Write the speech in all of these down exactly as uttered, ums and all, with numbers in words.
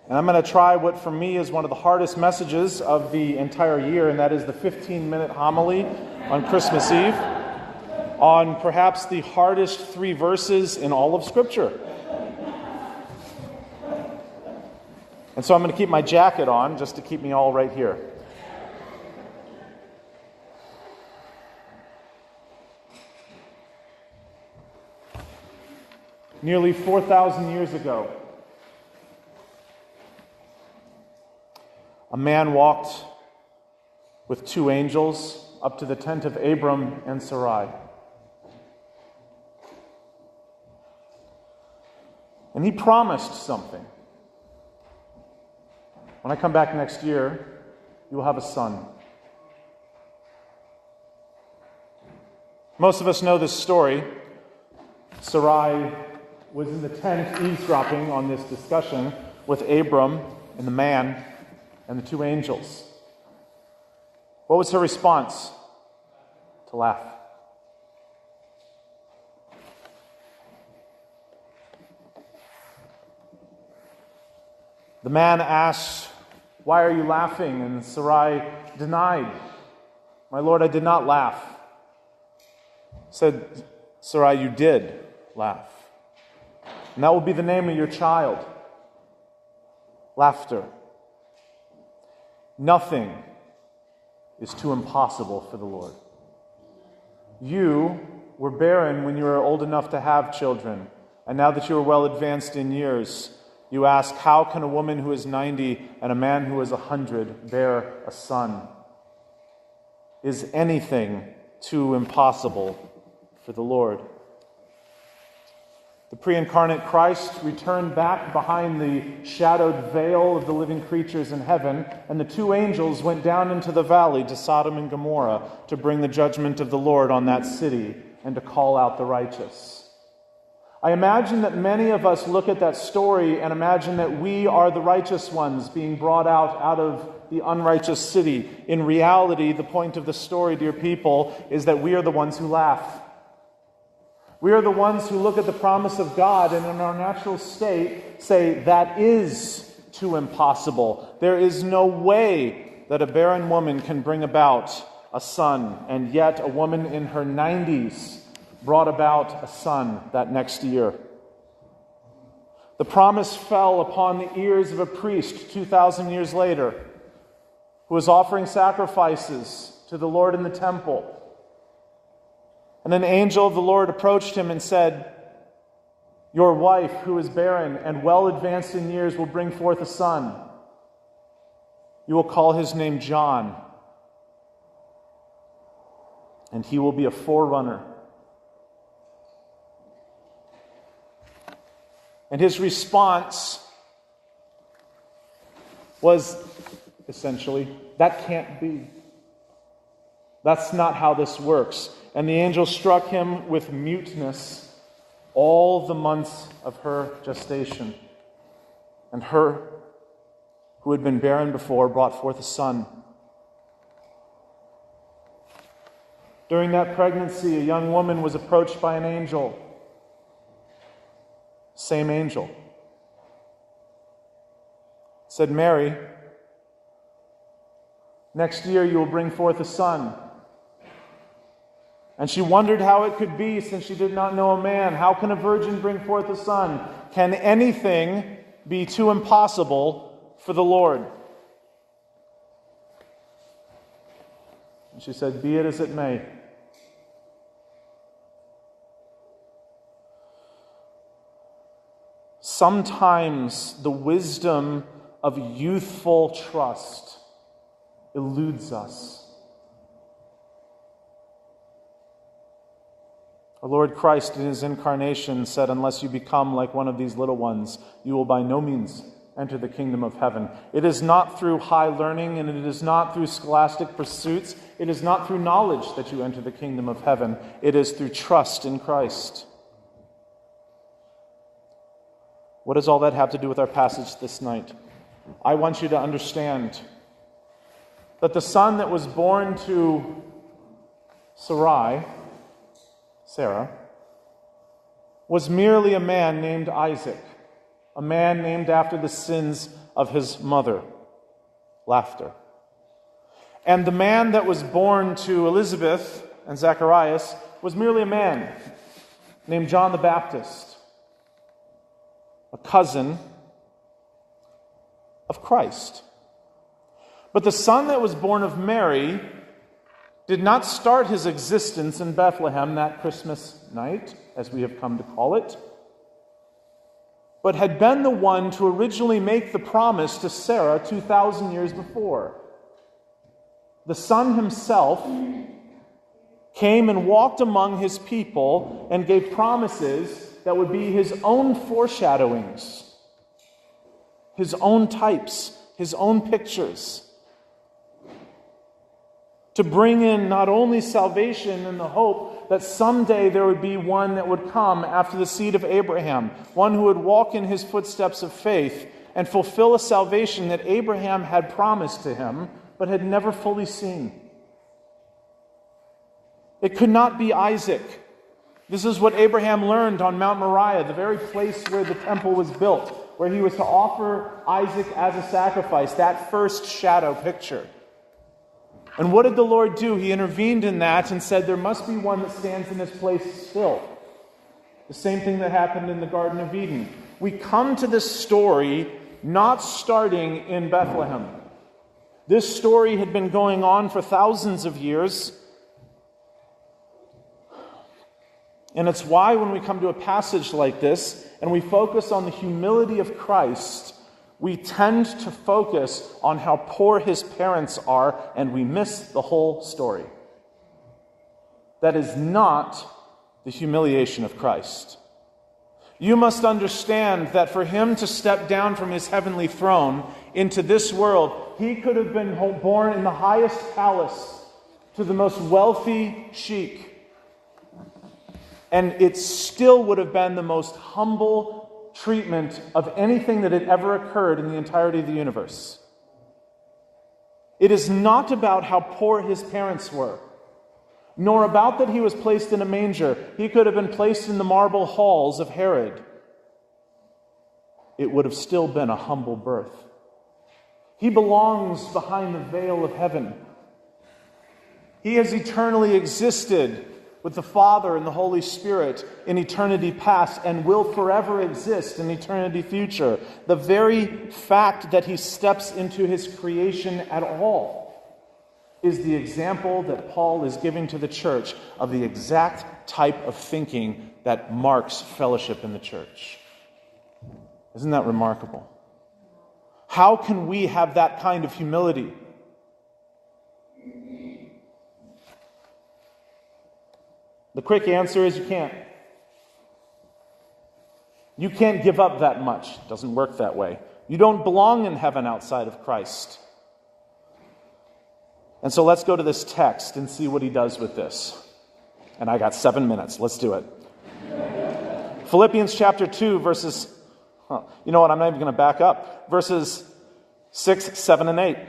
And I'm going to try what for me is one of the hardest messages of the entire year, and that is the fifteen-minute homily on Christmas Eve on perhaps the hardest three verses in all of Scripture. And so I'm going to keep my jacket on just to keep me all right here. Nearly four thousand years ago, a man walked with two angels up to the tent of Abram and Sarai. And he promised something. When I come back next year, you will have a son. Most of us know this story. Sarai was in the tent eavesdropping on this discussion with Abram and the man and the two angels. What was her response? To laugh. The man asked, "Why are you laughing?" And Sarai denied, "My Lord, I did not laugh." Said Sarai, "You did laugh. And that will be the name of your child. Laughter. Nothing is too impossible for the Lord. You were barren when you were old enough to have children, and now that you are well advanced in years, you ask, how can a woman who is ninety and a man who is a hundred bear a son? Is anything too impossible for the Lord?" The pre-incarnate Christ returned back behind the shadowed veil of the living creatures in heaven, and the two angels went down into the valley to Sodom and Gomorrah to bring the judgment of the Lord on that city and to call out the righteous. I imagine that many of us look at that story and imagine that we are the righteous ones being brought out out of the unrighteous city. In reality, the point of the story, dear people, is that we are the ones who laugh. We are the ones who look at the promise of God and in our natural state say, that is too impossible. There is no way that a barren woman can bring about a son. And yet a woman in her nineties brought about a son that next year. The promise fell upon the ears of a priest two thousand years later who was offering sacrifices to the Lord in the temple. And an angel of the Lord approached him and said, "Your wife, who is barren and well advanced in years, will bring forth a son. You will call his name John, and he will be a forerunner." And his response was essentially, "That can't be. That's not how this works." And the angel struck him with muteness all the months of her gestation. And her, who had been barren before, brought forth a son. During that pregnancy, a young woman was approached by an angel. Same angel. Said, "Mary, next year you will bring forth a son." And she wondered how it could be, since she did not know a man. How can a virgin bring forth a son? Can anything be too impossible for the Lord? And she said, "Be it as it may." Sometimes the wisdom of youthful trust eludes us. Our Lord Christ in his incarnation said, "Unless you become like one of these little ones, you will by no means enter the kingdom of heaven." It is not through high learning, and it is not through scholastic pursuits. It is not through knowledge that you enter the kingdom of heaven. It is through trust in Christ. What does all that have to do with our passage this night? I want you to understand that the son that was born to Sarai, Sarah, was merely a man named Isaac, a man named after the sins of his mother. Laughter. And the man that was born to Elizabeth and Zacharias was merely a man named John the Baptist, a cousin of Christ. But the son that was born of Mary did not start his existence in Bethlehem that Christmas night, as we have come to call it, but had been the one to originally make the promise to Sarah two thousand years before. The Son himself came and walked among his people and gave promises that would be his own foreshadowings, his own types, his own pictures, to bring in not only salvation and the hope that someday there would be one that would come after the seed of Abraham, one who would walk in his footsteps of faith and fulfill a salvation that Abraham had promised to him but had never fully seen. It could not be Isaac. This is what Abraham learned on Mount Moriah, the very place where the temple was built, where he was to offer Isaac as a sacrifice, that first shadow picture. And what did the Lord do? He intervened in that and said, there must be one that stands in this place still. The same thing that happened in the Garden of Eden. We come to this story not starting in Bethlehem. This story had been going on for thousands of years. And it's why when we come to a passage like this and we focus on the humility of Christ, we tend to focus on how poor his parents are, and we miss the whole story. That is not the humiliation of Christ. You must understand that for him to step down from his heavenly throne into this world, he could have been born in the highest palace to the most wealthy sheik, and it still would have been the most humble treatment of anything that had ever occurred in the entirety of the universe. It is not about how poor his parents were, nor about that he was placed in a manger. He could have been placed in the marble halls of Herod. It would have still been a humble birth. He belongs behind the veil of heaven. He has eternally existed with the Father and the Holy Spirit in eternity past and will forever exist in eternity future. The very fact that he steps into his creation at all is the example that Paul is giving to the church of the exact type of thinking that marks fellowship in the church. Isn't that remarkable? How can we have that kind of humility? The quick answer is you can't. You can't give up that much. It doesn't work that way. You don't belong in heaven outside of Christ. And so let's go to this text and see what he does with this. And I got seven minutes. Let's do it. Philippians chapter two, verses, huh, you know what, I'm not even going to back up. Verses six, seven, and eight.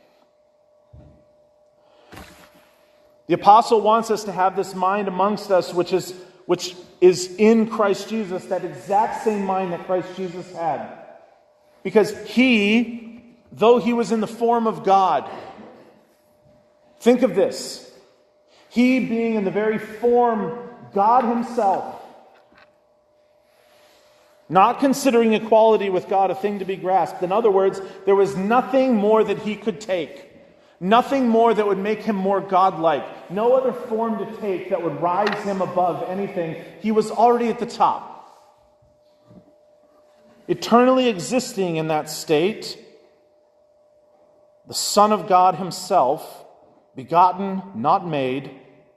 The apostle wants us to have this mind amongst us, which is, which is in Christ Jesus, that exact same mind that Christ Jesus had. Because he, though he was in the form of God, think of this, he being in the very form God himself, not considering equality with God a thing to be grasped. In other words, there was nothing more that he could take. Nothing more that would make him more godlike. No other form to take that would rise him above anything. He was already at the top. Eternally existing in that state, the Son of God himself, begotten, not made,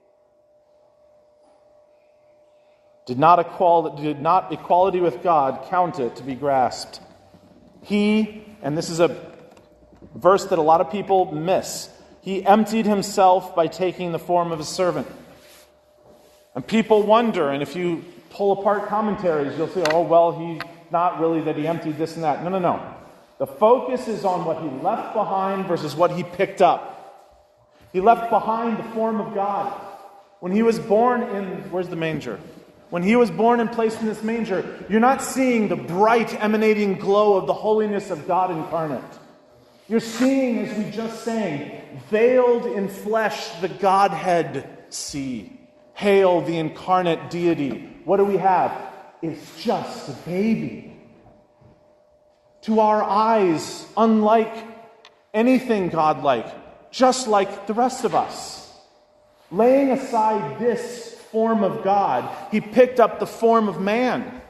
did not, equality, did not equality with God count it to be grasped. He, and this is a verse that a lot of people miss, he emptied himself by taking the form of a servant. And people wonder, and if you pull apart commentaries, you'll say, oh, well, he's not really that he emptied this and that. No, no, no. The focus is on what he left behind versus what he picked up. He left behind the form of God. When he was born in, where's the manger? When he was born and placed in this manger, you're not seeing the bright emanating glow of the holiness of God incarnate. You're seeing, as we just sang, veiled in flesh, the Godhead see. Hail the incarnate deity. What do we have? It's just a baby. To our eyes, unlike anything godlike, just like the rest of us. Laying aside this form of God, he picked up the form of man.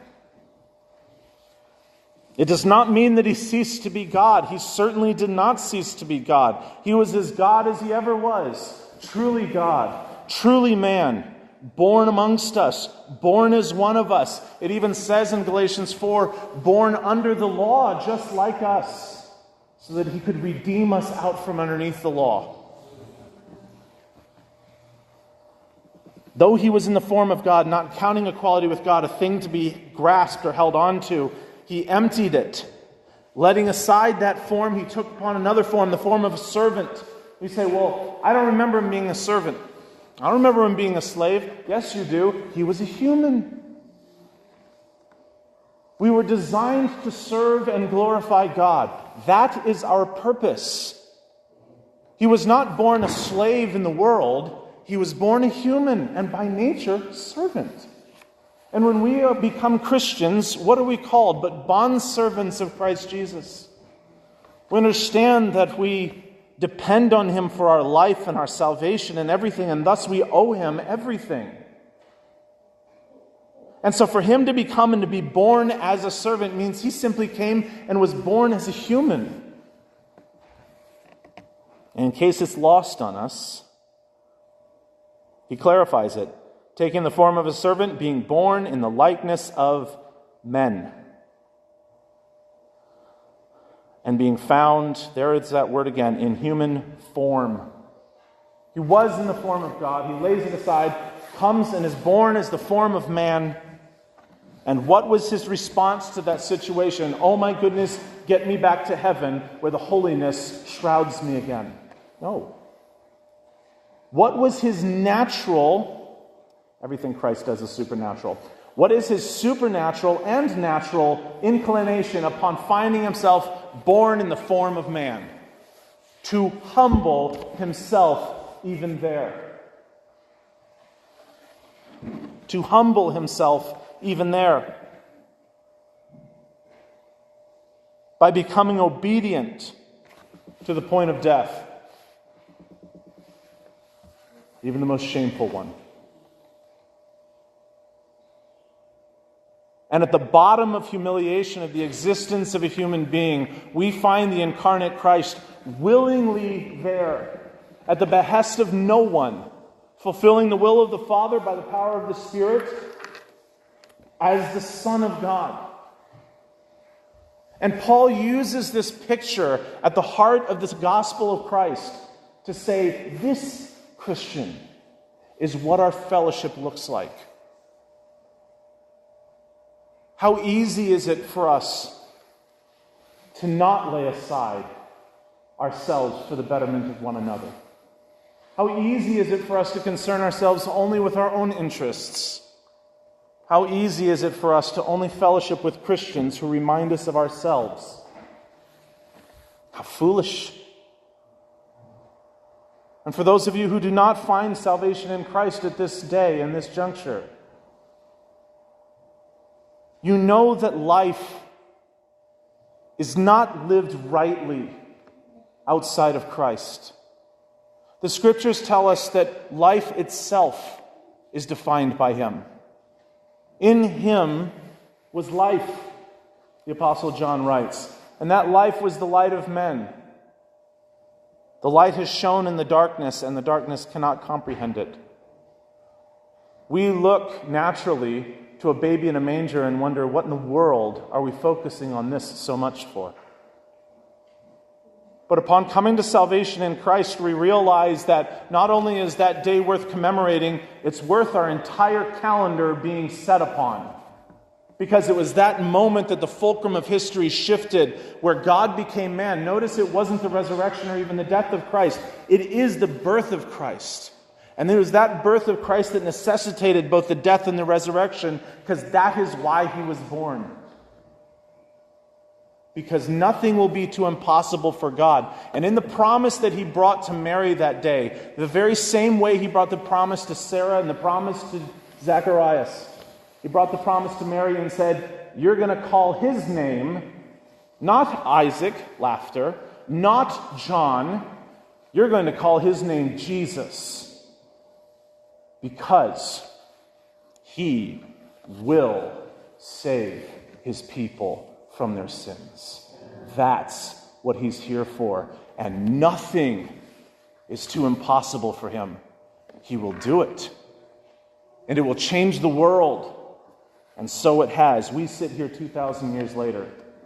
It does not mean that he ceased to be God. He certainly did not cease to be God. He was as God as he ever was. Truly God, truly man, born amongst us, born as one of us. It even says in Galatians four, born under the law, just like us, so that he could redeem us out from underneath the law. Though he was in the form of God, not counting equality with God a thing to be grasped or held on to, he emptied it. Letting aside that form, he took upon another form, the form of a servant. You say, well, I don't remember him being a servant. I don't remember him being a slave. Yes, you do. He was a human. We were designed to serve and glorify God. That is our purpose. He was not born a slave in the world. He was born a human and by nature servant. And when we become Christians, what are we called but bondservants of Christ Jesus? We understand that we depend on him for our life and our salvation and everything, and thus we owe him everything. And so for him to become and to be born as a servant means he simply came and was born as a human. And in case it's lost on us, he clarifies it, taking the form of a servant, being born in the likeness of men. And being found, there is that word again, in human form. He was in the form of God. He lays it aside, comes and is born as the form of man. And what was his response to that situation? Oh my goodness, get me back to heaven where the holiness shrouds me again. No. What was his natural, everything Christ does is supernatural. What is his supernatural and natural inclination upon finding himself born in the form of man? To humble himself even there. To humble himself even there. By becoming obedient to the point of death. Even the most shameful one. And at the bottom of humiliation of the existence of a human being, we find the incarnate Christ willingly there, at the behest of no one, fulfilling the will of the Father by the power of the Spirit, as the Son of God. And Paul uses this picture at the heart of this gospel of Christ to say, this Christian is what our fellowship looks like. How easy is it for us to not lay aside ourselves for the betterment of one another? How easy is it for us to concern ourselves only with our own interests? How easy is it for us to only fellowship with Christians who remind us of ourselves? How foolish. And for those of you who do not find salvation in Christ at this day, in this juncture, you know that life is not lived rightly outside of Christ. The Scriptures tell us that life itself is defined by him. In him was life, the Apostle John writes, and that life was the light of men. The light has shone in the darkness, and the darkness cannot comprehend it. We look naturally to a baby in a manger and wonder, what in the world are we focusing on this so much for? But upon coming to salvation in Christ, we realize that not only is that day worth commemorating, it's worth our entire calendar being set upon. Because it was that moment that the fulcrum of history shifted, where God became man. Notice it wasn't the resurrection or even the death of Christ. It is the birth of Christ. And it was that birth of Christ that necessitated both the death and the resurrection, because that is why he was born. Because nothing will be too impossible for God. And in the promise that he brought to Mary that day, the very same way he brought the promise to Sarah and the promise to Zacharias, he brought the promise to Mary and said, you're going to call his name not Isaac, laughter, not John, you're going to call his name Jesus, because he will save his people from their sins. That's what he's here for. And nothing is too impossible for him. He will do it. And it will change the world. And so it has. We sit here two thousand years later.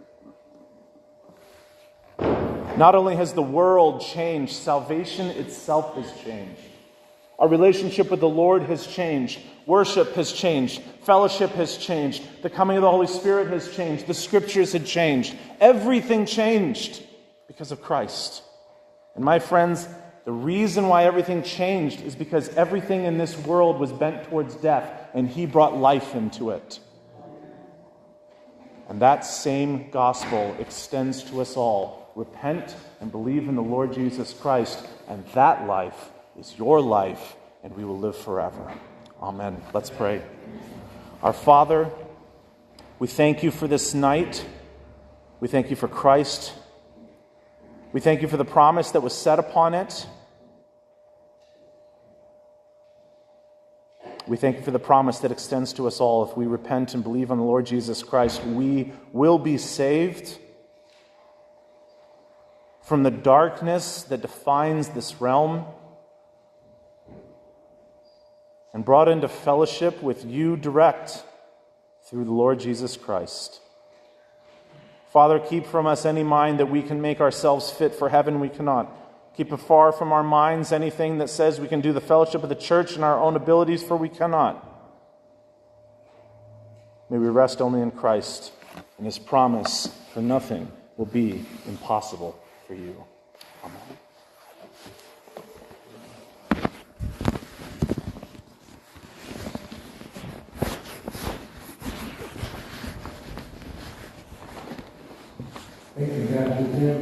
Not only has the world changed, salvation itself has changed. Our relationship with the Lord has changed. Worship has changed. Fellowship has changed. The coming of the Holy Spirit has changed. The Scriptures had changed. Everything changed because of Christ. And my friends, the reason why everything changed is because everything in this world was bent towards death, and he brought life into it. And that same gospel extends to us all. Repent and believe in the Lord Jesus Christ, and that life is your life, and we will live forever. Amen. Let's pray. Our Father, we thank you for this night. We thank you for Christ. We thank you for the promise that was set upon it. We thank you for the promise that extends to us all. If we repent and believe on the Lord Jesus Christ, we will be saved from the darkness that defines this realm, and brought into fellowship with you direct through the Lord Jesus Christ. Father, keep from us any mind that we can make ourselves fit for heaven. We cannot. Keep it far from our minds anything that says we can do the fellowship of the church in our own abilities, for we cannot. May we rest only in Christ and his promise, for nothing will be impossible for you. Amen. Thank you, God.